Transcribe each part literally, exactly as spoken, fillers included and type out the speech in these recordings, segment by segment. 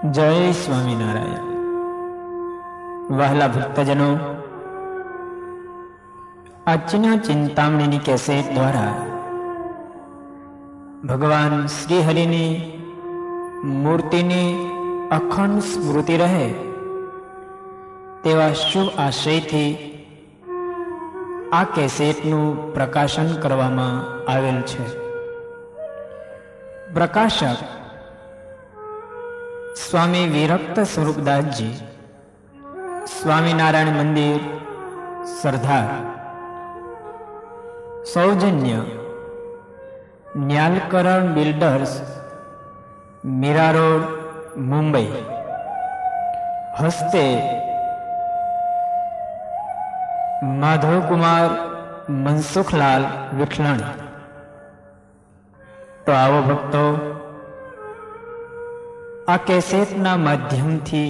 જય સ્વામિનારાયણ. વહાલા ભક્તજનો, આજના ચિંતામણીની કેસેટ દ્વારા ભગવાન શ્રી હરિની મૂર્તિની અખંડ સ્મૃતિ રહે તેવા શુભ આશયથી આ કેસેટનું પ્રકાશન કરવામાં આવેલ છે. પ્રકાશક સ્વામી વિરક્ત સ્વરૂપદાસજી, સ્વામિનારાયણ મંદિર, સરદાર. સૌજન્ય ન્યાલકરણ બિલ્ડર્સ, મીરા રોડ, મુંબઈ. હસ્તે માધવકુમાર મનસુખલાલ વિઠલાણી. તો આવો ભક્તો, આ કેસેટના માધ્યમથી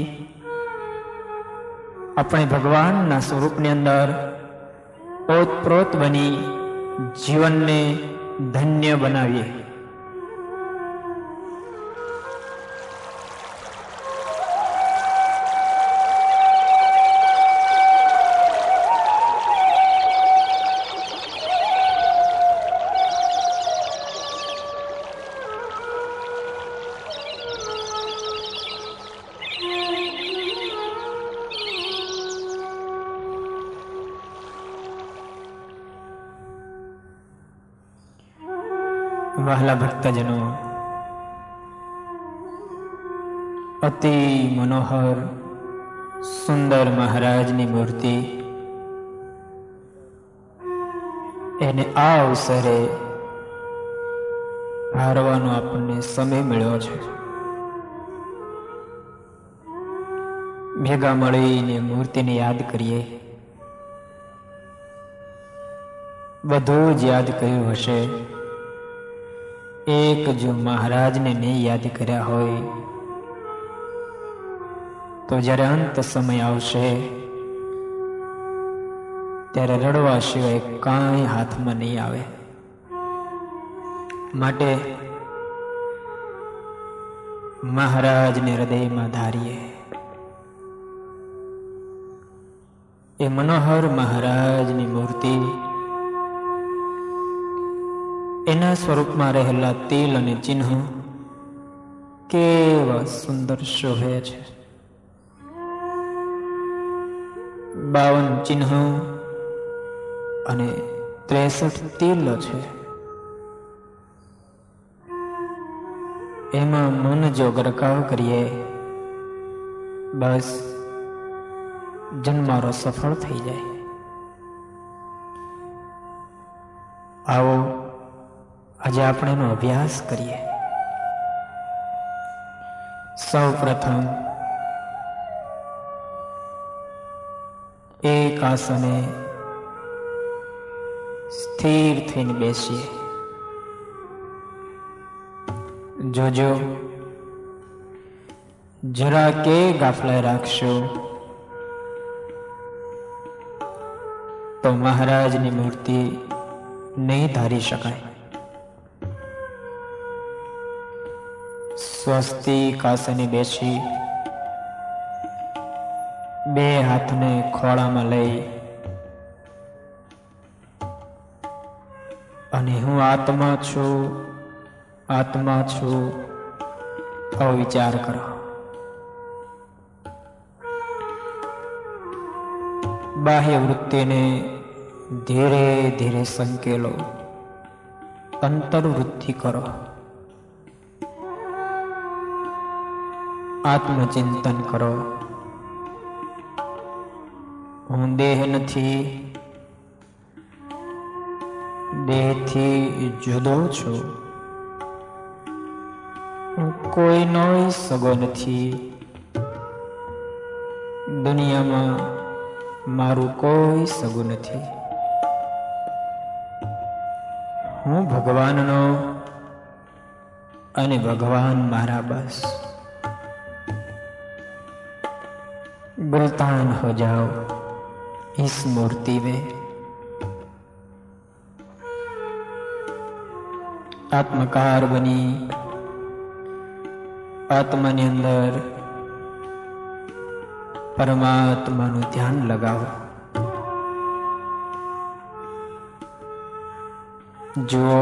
આપણે ભગવાનના સ્વરૂપની અંદર ઓતપ્રોત બની જીવનને ધન્ય બનાવીએ. વહાલા ભક્તજનો, અતિ મનોહર સુંદર મહારાજની મૂર્તિ, એને આ અવસરે હારવાનો આપણને સમય મળ્યો છે. ભેગા મળીને મૂર્તિને યાદ કરીએ. બધું જ યાદ કર્યું હશે, એક જો મહારાજને નહીં યાદ કર્યા હોય તો જ્યારે અંત સમય આવશે ત્યારે રડવા સિવાય કાંઈ હાથમાં નહીં આવે. માટે મહારાજને હૃદયમાં ધારીએ. એ મનોહર મહારાજની મૂર્તિ, એના સ્વરૂપમાં રહેલા તિલ અને ચિહ્ન કેવા સુંદર શોભે છે. બાવન ચિહ્ન અને ત્રેસઠ તિલ છે. એમાં મન જો ગરકાવ કરીએ, બસ જન્મારો સફળ થઈ જાય. આવો આજે આપણે એનો અભ્યાસ કરીએ. સૌ પ્રથમ એક આસને સ્થિર થઈને બેસીએ. જોજો, જરા કે ગાફલા રાખશો તો મહારાજની મૂર્તિ નહીં ધારી શકાય. સ્વસ્તિક આસને બેસી બે હાથને ખોળામાં લઈ અને હું આત્મા છું, આત્મા છું આવો વિચાર કરો. બાહ્ય વૃત્તિને ધીરે ધીરે સંકેલો, અંતર્વૃત્તિ કરો. આત્મચિંતન કરો. હું દેહ નથી, દેહથી જુદો છું. હું કોઈનો સગો નથી. દુનિયામાં મારું કોઈ સગું નથી. હું ભગવાનનો અને ભગવાન મારા. બસ गुलतान हो जाओ इस मूर्ति में. आत्मकार बनी आत्मा ने अंदर પરમાત્માનું ધ્યાન લગાવો. જુઓ,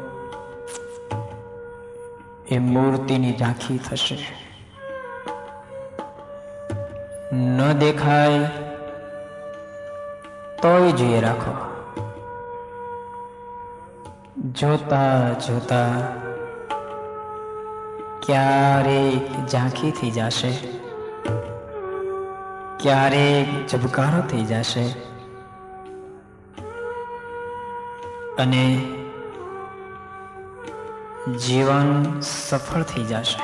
એ મૂર્તિની ઝાંખી થશે. ન દેખાય તોય જોઈએ રાખો. જોતા જોતા ક્યારેક ઝાંખી થઈ જશે, ક્યારેક ઝબકારો થઈ જશે અને જીવન સફળ થઈ જશે.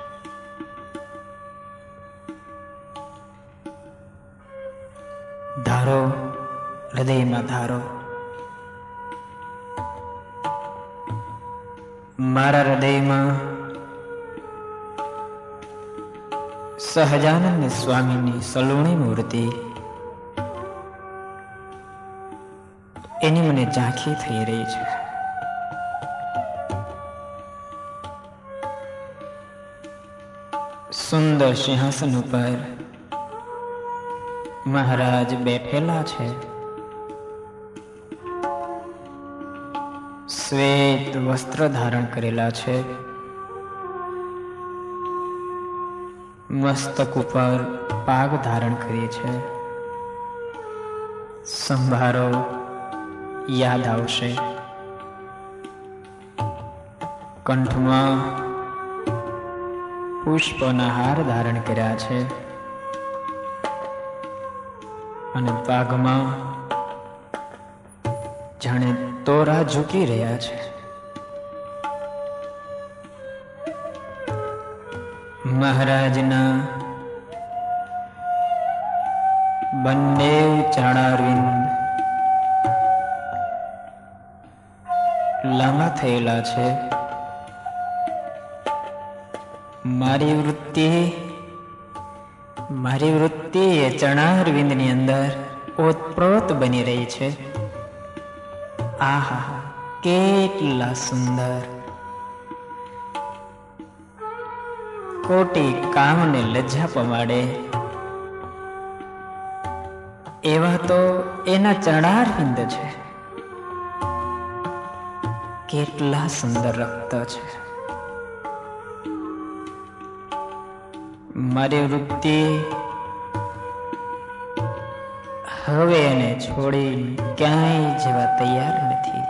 ધારો, હૃદયમાં ધારો, મારા હૃદયમાં સહજાનંદ સ્વામીની સલુણી મૂર્તિ, એની મને ઝાંખી થઈ રહી છે. સુંદર સિંહાસન ઉપર મહારાજ બેઠેલા છે. શ્વેત વસ્ત્ર ધારણ કરેલા છે. મસ્તક ઉપર પાગ ધારણ કરી છે. સંભારો યાદ આવશે. કંઠમાં પુષ્પના હાર ધારણ કર્યા છે અને પાગમાં જાણે તોરા ઝૂકી રહ્યા છે. મહારાજના બંને ચરણારવિંદ લાંબા થયેલા છે. મારી વૃત્તિ મારી વૃત્તિ એ ચરણારવિંદની અંદર ઓતપ્રોત બની રહી છે. આહા, કેટલા સુંદર! કોટી કામને લજ્જા પમાડે એવા તો એના ચરણારવિંદ છે. કેટલા સુંદર રક્ત છે! મારી વૃત્તિ હવે એને છોડી ક્યાંય જવા તૈયાર નથી.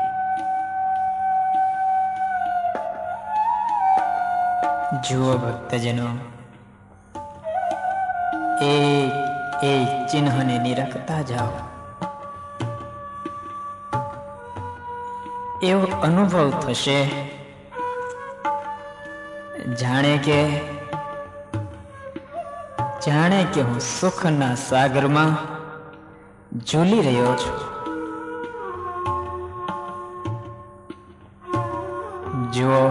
જુઓ ભક્તજનો, એક એક ચિહ્નને નિરખતા જાઓ. એવો અનુભવ થશે જાણે કે જાણે કે હું સુખના સાગરમાં ઝૂલી રહ્યો છું. જુઓ,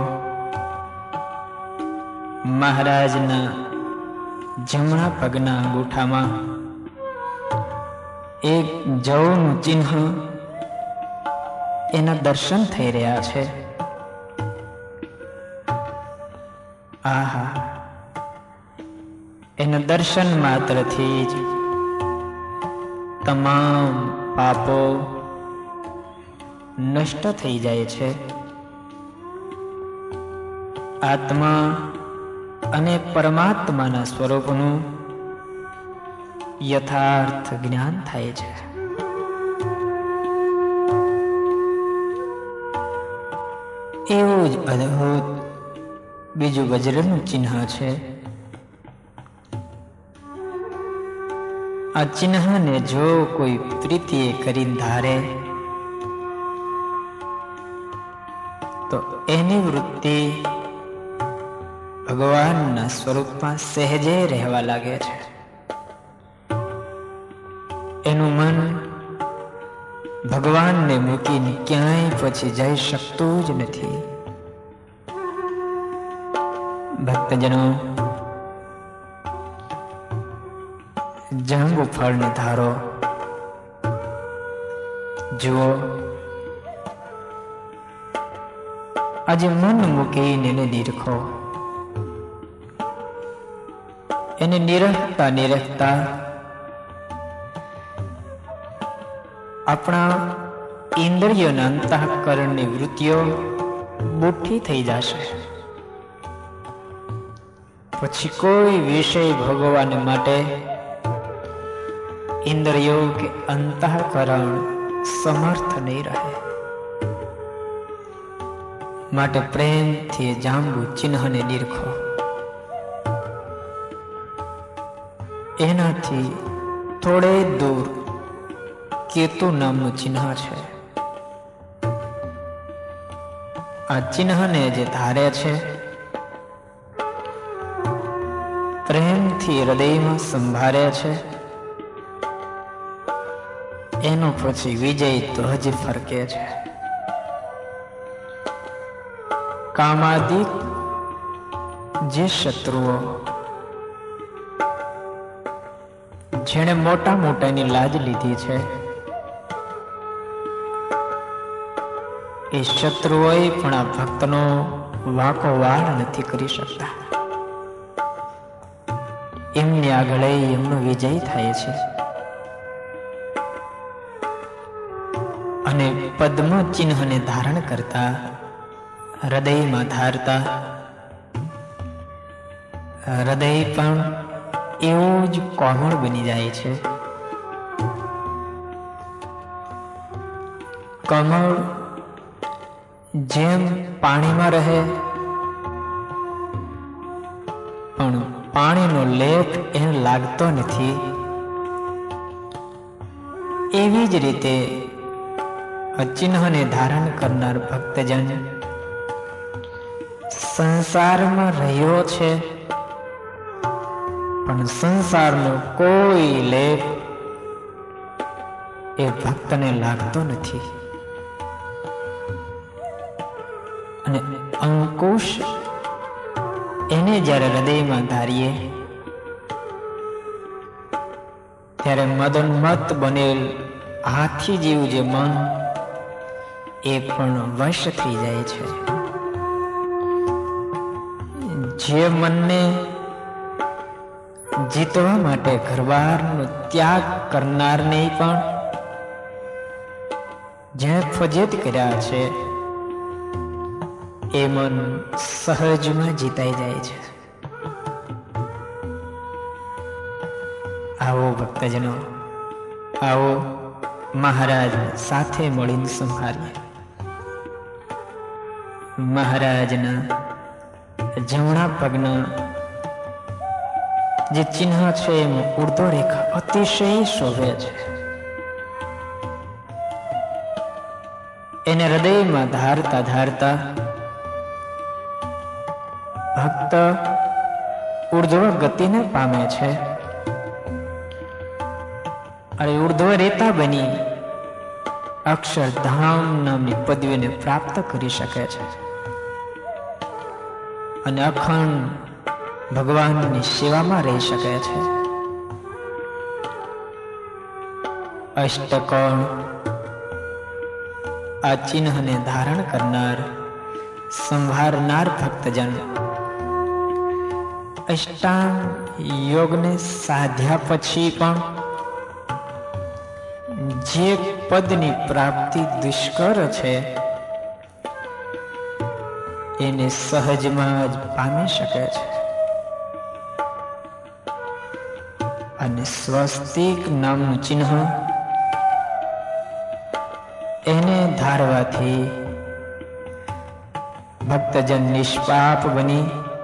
મહારાજના જમણા પગના અંગૂઠામાં એક જવનું ચિહ્ન, એના દર્શન થઈ રહ્યા છે. આહા, એના દર્શન માત્રથી જ તમામ પાપો નષ્ટ થઈ જાય છે. આત્મા અને પરમાત્માના સ્વરૂપનું યથાર્થ જ્ઞાન થાય છે. એવું જ અદ્ભુત બીજું વજ્રનું ચિહ્ન છે. આ ચિહ્નને જો કોઈ પ્રીતિએ કરી ધારે તો એની વૃત્તિ ભગવાનના સ્વરૂપમાં સહેજે રહેવા લાગે છે. એનું મન ભગવાનને મૂકીને ક્યાંય પછી જઈ શકતું જ નથી. ભક્તજનો, જાંબુ ફળને ધારો. જુઓ, આજે મન મૂકીને એને નિરખો. એને નિરખતા નિરખતા આપણા ઇન્દ્રિયોના અંતઃકરણની વૃત્તિઓ બુઠ્ઠી થઈ જશે. પછી કોઈ વિષય ભોગવવાને માટે ઇન્દ્રિયો કે અંતઃકરણ સમર્થ નહીં રહે. માટે પ્રેમથી જાંબુ ચિહ્નને નિરખો. એનાથી થોડે દૂર કેતુ નામનું ચિહ્ન છે. આ ચિહ્નને જે ધારે છે, પ્રેમથી હૃદયમાં સંભાળે છે, એનો પછી વિજય ધ્વજ ફરકે છે. કામાદિક જે શત્રુઓ, જેણે મોટા મોટાની લાજ લીધી છે, એ શત્રુઓએ પણ આ ભક્તનો વાંકો વાળ નથી કરી શકતા. એમની આગળ એમનો વિજય થાય છે. અને પદ્મ ચિહ્નને ધારણ કરતા, હૃદયમાં ધારતા, હૃદય પણ એવું જ કોમળ બની જાય છે. કમળ જેમ પાણીમાં રહે પણ પાણીનો લેપ એને લાગતો નથી, એવી જ રીતે ચિહ્નને ધારણ કરનાર ભક્તજન સંસારમાં રહ્યો છે, પણ સંસારનો કોઈ લેપ એ ભક્તને લાગતો નથી. અને અંકુશ એને જ્યારે હૃદયમાં ધારીએ ત્યારે મદનમત બનેલ હાથી જેવું જે મન એ પણ વશ થઈ જાય છે. જે મનને જીતવા માટે ઘરબારનો ત્યાગ કરનારને પણ જે ફજેત કર્યા છે, એ મન સહજમાં જીતાઈ જાય છે. આવો ભક્તજનો, આવો મહારાજ સાથે મળીને સંભાળીએ. મહારાજના જમણા પગના જે ચિહ્ન છે એમાં ઉર્ધ્વ રેખા અતિશય શોભે છે. એને હૃદયમાં ધારતા ધારતા ભક્ત ઉર્ધ્વ ગતિને પામે છે. અને ઉર્ધ્વ રેતા બની અક્ષરધામ નામની પદવીને પ્રાપ્ત કરી શકે છે. અને અખંડ ભગવાનની સેવામાં રહી શકે છે. અષ્ટકોણ આ ચિહ્નને ધારણ કરનાર, સંભાળનાર ભક્તજન અષ્ટાંગ યોગને સાધ્યા પછી પણ જે પદની પ્રાપ્તિ દુષ્કર છે એને સહજમાં જ પામી શકે છે. અને સ્વસ્તિક નામનું ચિહ્ન એને ધારવાથી ભક્તજન નિષ્પાપ બની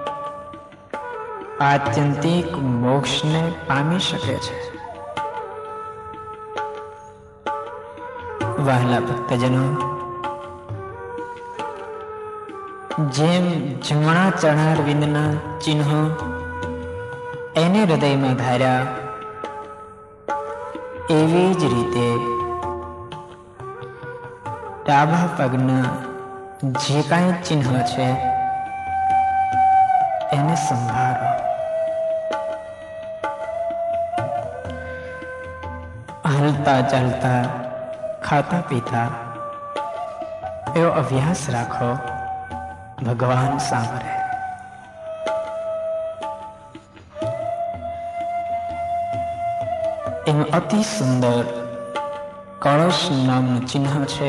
આત્યંતિક મોક્ષને પામી શકે છે. વહાલા ભક્તજનો, જેમ જમણા ચરણાર વિંદના ચિહ્નો એને હૃદયમાં ધાર્યા, એવી જ રીતે ડાબા પગના જે કાંઈ ચિહ્ન છે એને સંભાળો. હલતા ચાલતા, ખાતા પીતા એવો અભ્યાસ રાખો. ભગવાન સાંભળે. એમાં અતિ સુંદર કળશ નામનું ચિહ્ન છે.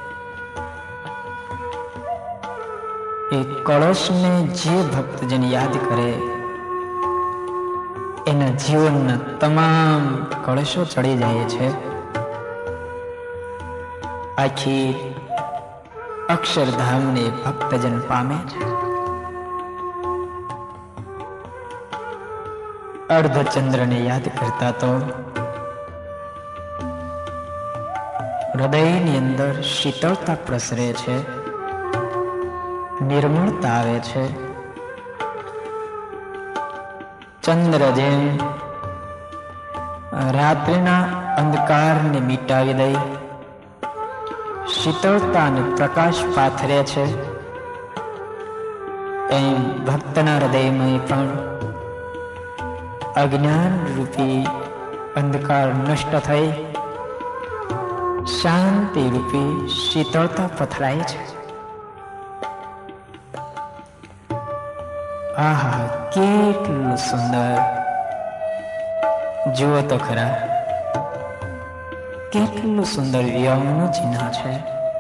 એ કળશને જે ભક્તજન યાદ કરે એના જીવનના તમામ કળશો ચડી જાય છે. આખી અક્ષરધામને ભક્તજન પામે છે. અર્ધચંદ્રને યાદ કરતા તો હૃદયની અંદર શીતળતા પ્રસરે છે, નિર્મળતા આવે છે. ચંદ્ર જેમ રાત્રિના અંધકારને મિટાવી દઈ શીતળતા અને પ્રકાશ પાથરે છે, એમ ભક્તના હૃદયમાં પણ અજ્ઞાન રૂપી અંધકાર નષ્ટ થઈ શાંતિ રૂપી શીતળતા પથરાય છે. આહા, કેટલું સુંદર! જુઓ તો ખરા, કેટલું સુંદર વ્યવનું ચિહ્ન છે.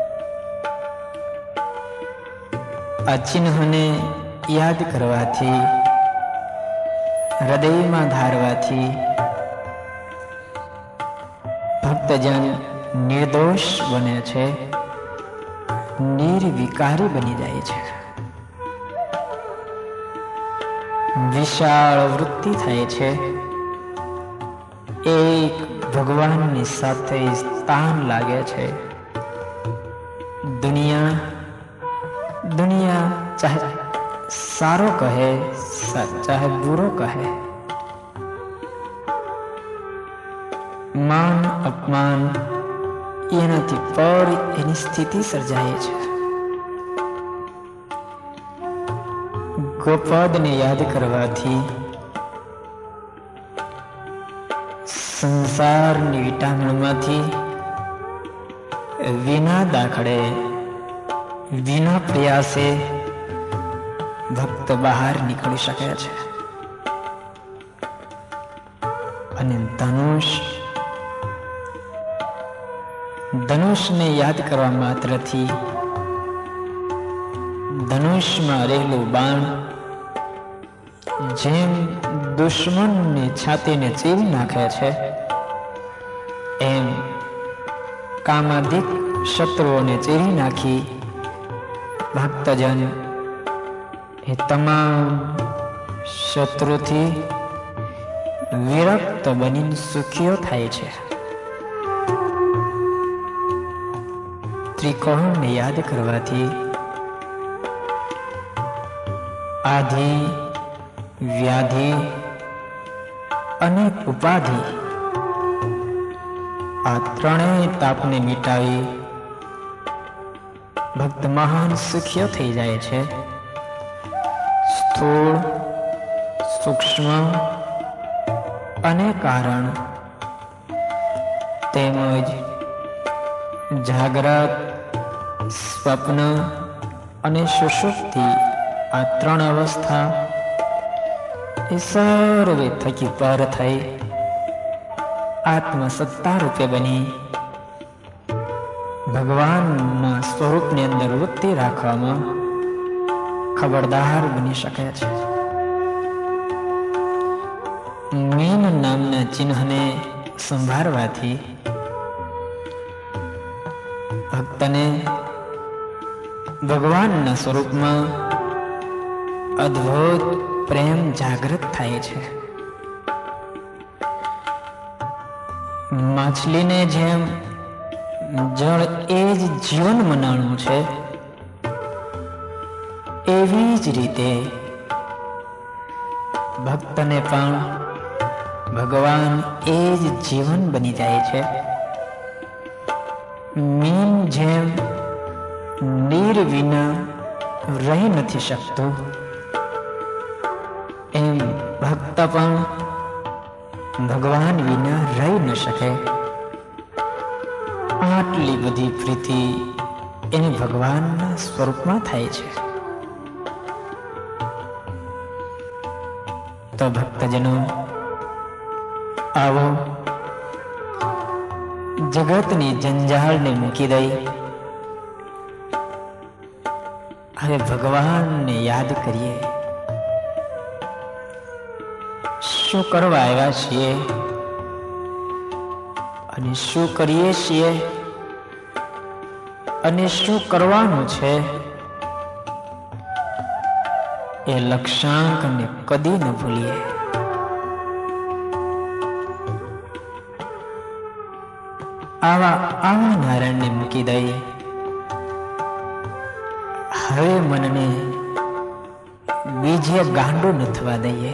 આ ચિહ્નને યાદ કરવાથી, હૃદયમાં ધારવાથી ભક્તજન નિર્દોષ બને છે, નિર્વિકારી બની જાય છે. વિશાળ વૃત્તિ થાય છે. એક ભગવાનની સાથે સ્થાન લાગે છે. દુનિયા દુનિયા ચાહે સારો કહે, ચાહે બુરો કહે, માન અપમાન એનાથી પર એની સ્થિતિ સર્જાય છે. ગોપદને યાદ કરવાથી સંસારની વિટામણમાંથી વિના દાખલે, વિના પ્રયાસે ભક્ત બહાર નીકળી શકે છે. અને ધનુષ ધનુષને યાદ કરવા માત્રથી ધનુષમાં રહેલું બાણ જેમ દુશ્મનની છાતીને ચીરી નાખે છે, એમ કામાધિક શત્રુઓને ચીરી નાખી ભક્તજન એ તમામ શત્રુથી વિરક્ત બનીને સુખીઓ થાય છે. ત્રિકોણને યાદ કરવાથી આધિ, વ્યાધિ અને ઉપાધિ આ ત્રણેય તાપને મિટાવી ભક્ત મહાન સુખીઓ થઈ જાય છે. સ્થૂળ, સૂક્ષ્મ અને કારણ તેમજ જાગ્રત, સ્વપ્ન અને સુષુપ્તિ આ ત્રણ અવસ્થા એ સર્વે થકી પર થઈ આત્મસત્તા રૂપે બની ભગવાનના સ્વરૂપની અંદર વૃત્તિ રાખવામાં ખબરદાર બની શકે છે. મીન નામના ચિહ્નને સંભાળવાથી ભક્તને ભગવાનના સ્વરૂપમાં અદ્ભુત પ્રેમ જાગૃત થાય છે. માછલીને જેમ જળ એ જ જીવન મનાણું છે, એવી જ રીતે ભક્તને પણ ભગવાન એ જ જીવન બની જાય છે. મીન જેમ નીર વિના રહી નથી શકતું, એમ ભક્ત પણ ભગવાન વિના રહી ન શકે. આટલી બધી પ્રીતિ એને ભગવાનના સ્વરૂપમાં થાય છે. તો ભક્તજનો, આવો જગતની જંજાળને મૂકી દઈ હવે ભગવાનને યાદ કરીએ. શું કરવા આવ્યા છીએ અને શું કરીએ છીએ અને શું કરવાનું છે એ લક્ષ્યાંકને કદી ન ભૂલીએ. આવા આવા નારાયણને મૂકી દઈએ. હવે મનને બીજે ગાંડો ન થવા દઈએ.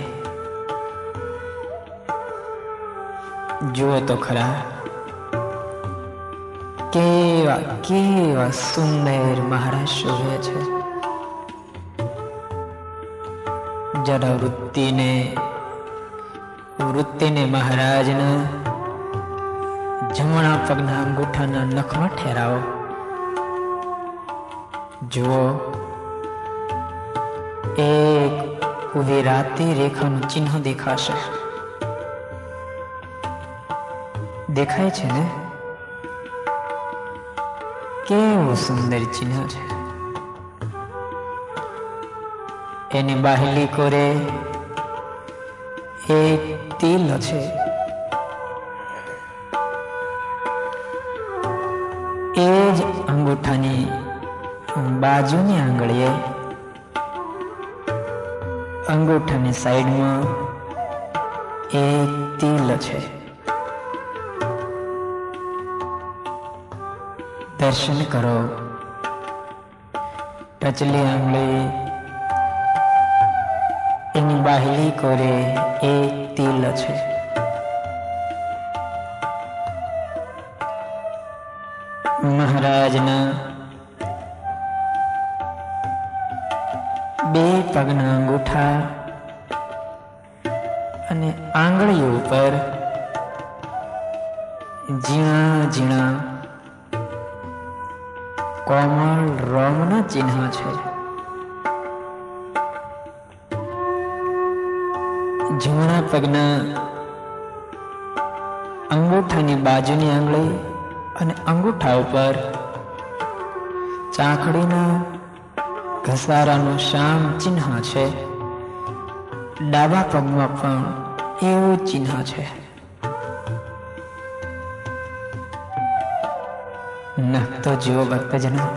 જુઓ તો ખરા કેવા કેવા સુંદર મહારાજ શોભે છે. જરા વૃત્તિને વૃત્તિને મહારાજના જમણા પગના અંગૂઠાના નખમાં ઠેરાવો. જુઓ એક ઉભી રાતી રેખાનું ચિહ્ન દેખાશે. દેખાય છે ને? કેવું સુંદર ચિહ્ન છે. એની બાહેલી કોરે એક તિલ છે. એ જ અંગૂઠાની બાજુની આંગળીએ અંગૂઠાની સાઈડમાં એક તિલ છે. દર્શન કરો. ટચલી આંગળી એની બાહેલી કોરે એક તિલ છે. મહારાજના બે પગના અંગૂઠા અને આંગળીઓ ઉપર ઝીણા ઝીણા કોમળ રોમના ચિહ્ન છે. જમણા પગના અંગૂઠાની બાજુની આંગળી અને અંગૂઠા ઉપર ચાંખડીના ઘસારાનું શ્યામ ચિહ્ન છે. ડાબા પગમાં પણ એવું ચિહ્ન છે. નખ તો જુઓ ભક્તજનો,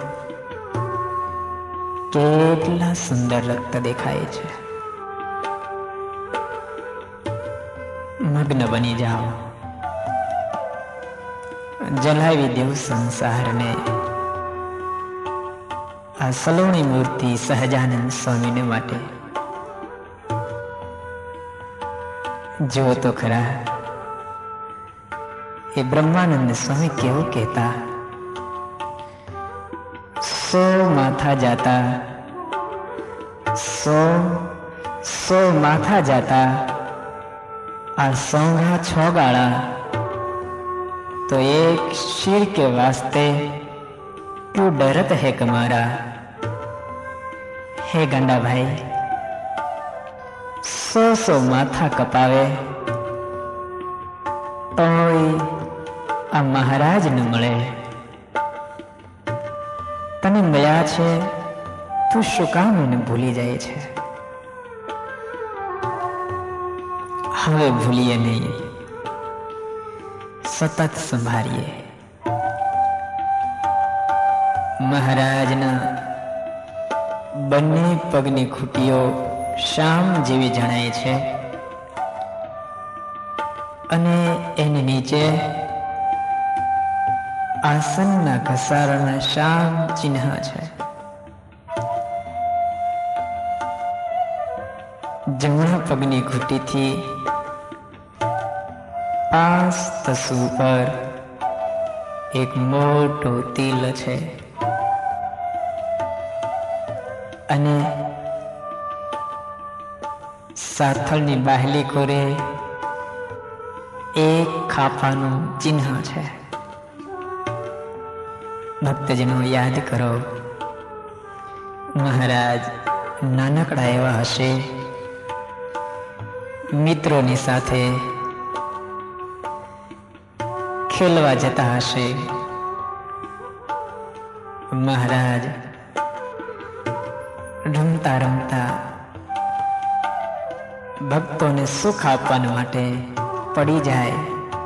કેટલા સુંદર રક્ત દેખાય છે. મગ્ન બની જાઓ. જલાવી દેવ સંસારને. આ સલોણી મૂર્તિ સહજાનંદ સ્વામીને માટે. જુઓ તો ખરા એ બ્રહ્માનંદ સ્વામી કેવું કહેતા. સો માથા જાતા સો સો માથા જાતા આ સોંઘા છ ગાળા तो एक शीर के वास्ते क्यों डरत है कमारा. हे गंडा भाई, સો સો માથા કપાવે તોય આ મહારાજ ન મળે. તને મળ્યા છે તું શું કામ એને ભૂલી જાય છે? હવે ભૂલીએ નહીં, સતત સંભાળીએ. મહારાજના બંને પગની ખૂટીઓ શામ જેવી જણાય છે અને એની નીચે આસનના ઘસારાના શામ ચિહ્ન છે. જમણા પગની ખૂટીથી પાસ તસુ પર એક મોટો તિલ છે અને સાથળની બાહેલી કોરે એક ખાપાનું ચિહ્ન છે. ભક્તજનો યાદ કરો, મહારાજ નાનકડા એવા હશે, મિત્રોની સાથે ખેલવા જતા હશે. મહારાજ રમતા રમતા ભક્તોને સુખ આપવા માટે પડી જાય,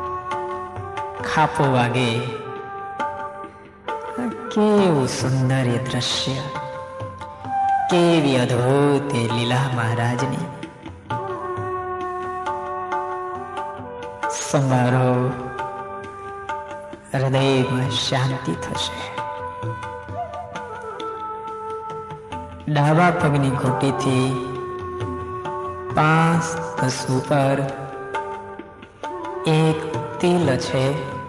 ખાપો વાગે. કેવું સુંદર એ દ્રશ્ય, કેવી અદ્ભુત એ લીલા મહારાજની. સંભાળો, હૃદયમાં શાંતિ થશે. ડાબા પગની ઘૂંટીથી પાંચ દસ ઉપર એક તિલ છે,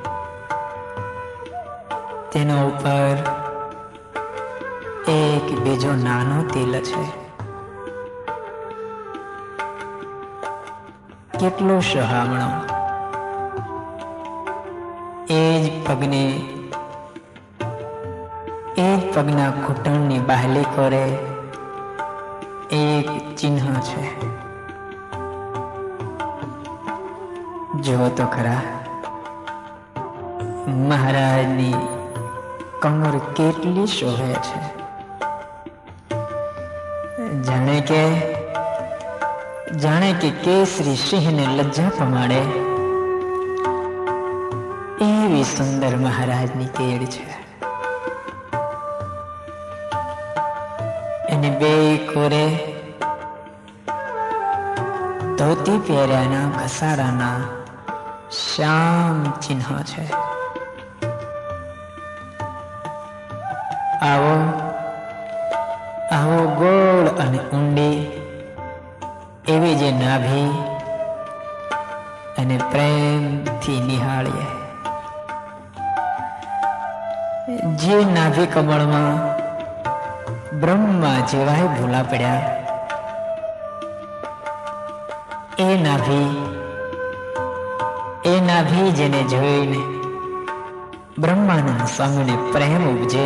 તેના ઉપર એક બીજો નાનો તિલ છે. કેટલો સહામણો. એ જ પગને એ જ પગના ઘૂંટણની બાહલી કોરે એક ચિહ્ન છે. જુઓ તો ખરા, મહારાજની કમર કેટલી શોભે છે. જાણે કે જાણે કે કેસરી સિંહને લજ્જા પમાડે એવી સુંદર મહારાજની કેડ છે. એને બે કોરે ધોતી પહેર્યાના ઘસારાના શ્યામ ચિહ્ન છે. આવો આવો ગોળ અને ઊંડી એવી જે નાભી અને પ્રેમથી નિહાળીએ. જે નાભી કમળમાં બ્રહ્મા જેવાય ભૂલા પડ્યા, એ નાભી એ નાભી જેને જોઈને બ્રહ્માનંદ સ્વામીને પ્રેમ ઉપજે.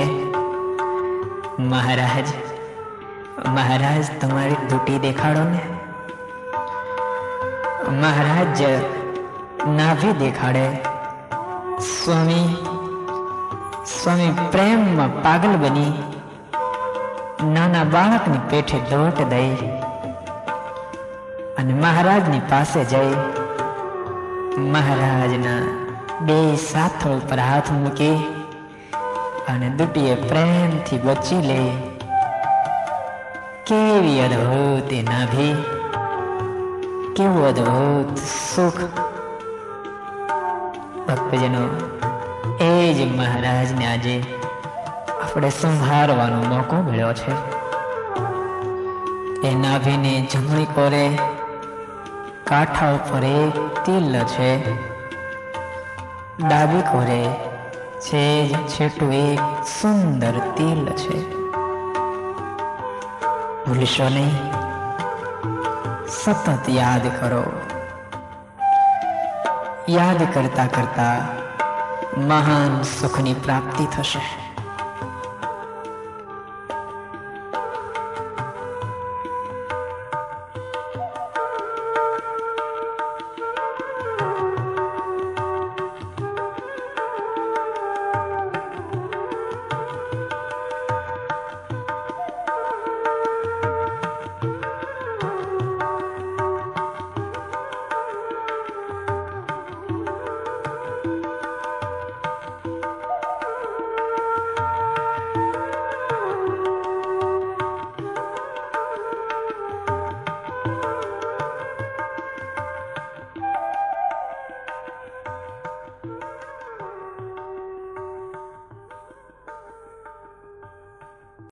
મહારાજ મહારાજ તમારી દુટી દેખાડો ને. મહારાજ નાભી દેખાડે. સ્વામી સ્વામી પ્રેમમાં પાગલ બની નાના બાળકની પેઠે લોટ દઈ અને મહારાજની પાસે જઈ મહારાજના બે સાથો ઉપર હાથ મૂકી અને દુટીએ પ્રેમથી બચી લે. કેવી અદ્ભુત એ નાભી, કેવું અદ્ભુત સુખ. ભક્તજનો, એ જ મહારાજને આજે આપણે સંભાળવાનો મોકો મળ્યો છે. એ નાભીને જમણી કોરે કાંઠા ઉપર એક તિલ છે, ડાબી કોરે છે જ છેટું એક સુંદર તિલ છે. ભૂલશો નહીં, સતત યાદ કરો. યાદ કરતા કરતા મહાન સુખની પ્રાપ્તિ થશે.